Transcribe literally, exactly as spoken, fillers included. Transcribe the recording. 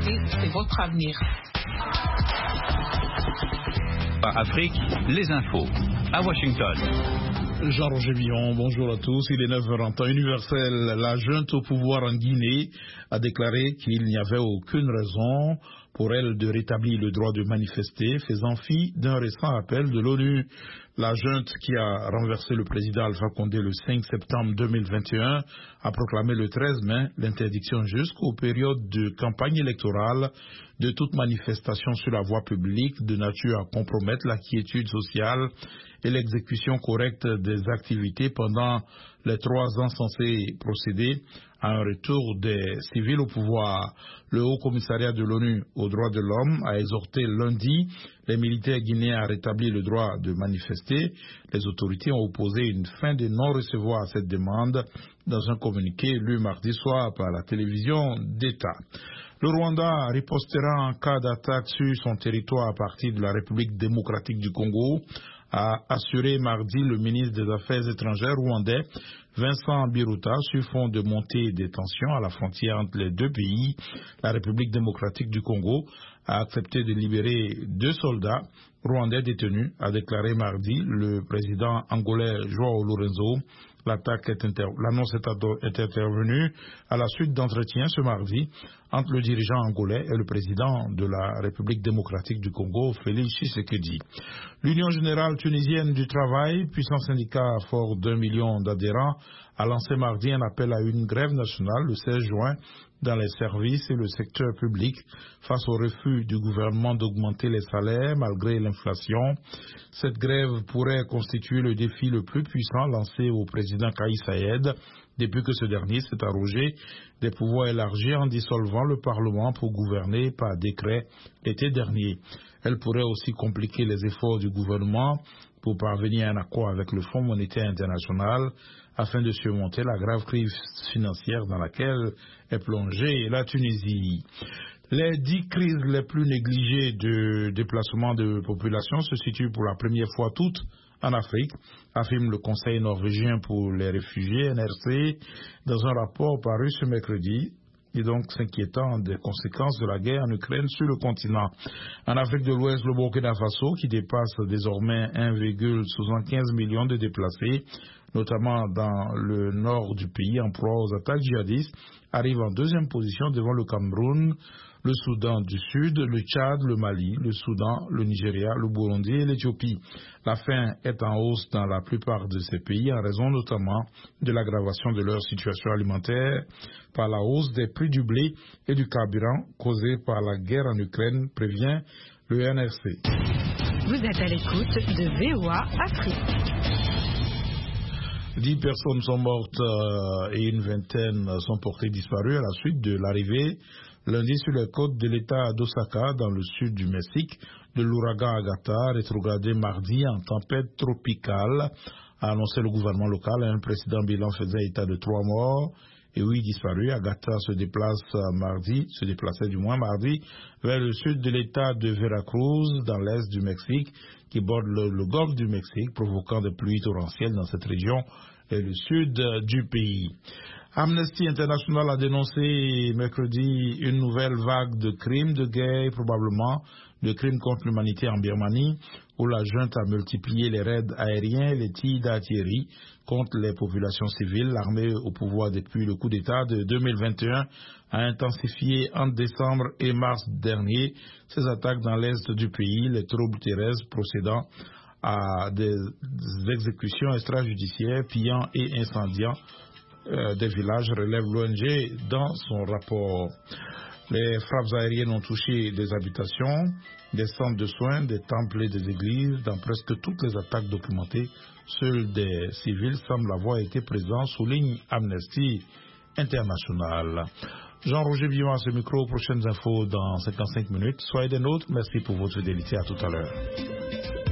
sécurité, c'est votre avenir. Afrique, les infos. À Washington. Jean-Roger Villon, bonjour à tous. Il est neuf heures en temps universel. La junte au pouvoir en Guinée a déclaré qu'il n'y avait aucune raison pour elle de rétablir le droit de manifester, faisant fi d'un récent appel de l'ONU. La junte qui a renversé le président Alpha Condé le cinq septembre deux mille vingt et un a proclamé le treize mai l'interdiction jusqu'aux périodes de campagne électorale de toute manifestation sur la voie publique de nature à compromettre la quiétude sociale et l'exécution correcte des activités pendant les trois ans censés procéder à un retour des civils au pouvoir. Le Haut Commissariat de l'ONU aux droits de l'homme a exhorté lundi les militaires guinéens à rétablir le droit de manifester. Les autorités ont opposé une fin de non-recevoir à cette demande dans un communiqué lu mardi soir par la télévision d'État. Le Rwanda ripostera en cas d'attaque sur son territoire à partir de la République démocratique du Congo, a assuré mardi le ministre des Affaires étrangères rwandais Vincent Biruta sur fond de montée des tensions à la frontière entre les deux pays. La République démocratique du Congo a accepté de libérer deux soldats rwandais détenus, a déclaré mardi le président angolais João Lourenço. L'attaque est inter... L'annonce est, est intervenue à la suite d'entretiens ce mardi entre le dirigeant angolais et le président de la République démocratique du Congo, Félix Tshisekedi. L'Union générale tunisienne du travail, puissant syndicat fort d'un million d'adhérents, a lancé mardi un appel à une grève nationale le seize juin dans les services et le secteur public face au refus du gouvernement d'augmenter les salaires malgré l'inflation. Cette grève pourrait constituer le défi le plus puissant lancé au président Kais Saied depuis que ce dernier s'est arrogé des pouvoirs élargis en dissolvant le Parlement pour gouverner par décret l'été dernier. Elle pourrait aussi compliquer les efforts du gouvernement pour parvenir à un accord avec le Fonds monétaire international afin de surmonter la grave crise financière dans laquelle est plongée la Tunisie. Les dix crises les plus négligées de déplacement de population se situent pour la première fois toutes en Afrique, affirme le Conseil norvégien pour les réfugiés N R C dans un rapport paru ce mercredi, et donc s'inquiétant des conséquences de la guerre en Ukraine sur le continent. En Afrique de l'Ouest, le Burkina Faso, qui dépasse désormais un virgule soixante-quinze million de déplacés, notamment dans le nord du pays en proie aux attaques djihadistes, arrive en deuxième position devant le Cameroun, le Soudan du Sud, le Tchad, le Mali, le Soudan, le Nigeria, le Burundi et l'Éthiopie. La faim est en hausse dans la plupart de ces pays en raison notamment de l'aggravation de leur situation alimentaire par la hausse des prix du blé et du carburant causée par la guerre en Ukraine, prévient le N R C. Vous êtes à l'écoute de V O A Afrique. Dix personnes sont mortes euh, et une vingtaine sont portées disparues à la suite de l'arrivée lundi sur les côtes de l'État d'Osaka, dans le sud du Mexique, de l'ouragan Agatha, rétrogradé mardi en tempête tropicale, a annoncé le gouvernement local. Un précédent bilan faisait état de trois morts et huit disparus. Agatha se déplace mardi, se déplaçait du moins mardi, vers le sud de l'État de Veracruz, dans l'est du Mexique, qui borde le, le golfe du Mexique, provoquant des pluies torrentielles dans cette région et le sud du pays. Amnesty International a dénoncé mercredi une nouvelle vague de crimes de guerre, probablement de crimes contre l'humanité en Birmanie, où la junte a multiplié les raids aériens et les tirs d'artillerie contre les populations civiles. L'armée au pouvoir depuis le coup d'État de deux mille vingt et un a intensifié entre décembre et mars dernier ses attaques dans l'est du pays, les troubles terrestres procédant à des exécutions extrajudiciaires, pillant et incendiant Euh, des villages, relève l'O N G dans son rapport. Les frappes aériennes ont touché des habitations, des centres de soins, des temples et des églises. Dans presque toutes les attaques documentées, seuls des civils semblent avoir été présents, souligne Amnesty International. Jean-Roger Villon à ce micro, prochaines infos dans cinquante-cinq minutes. Soyez des nôtres, merci pour votre fidélité, à tout à l'heure.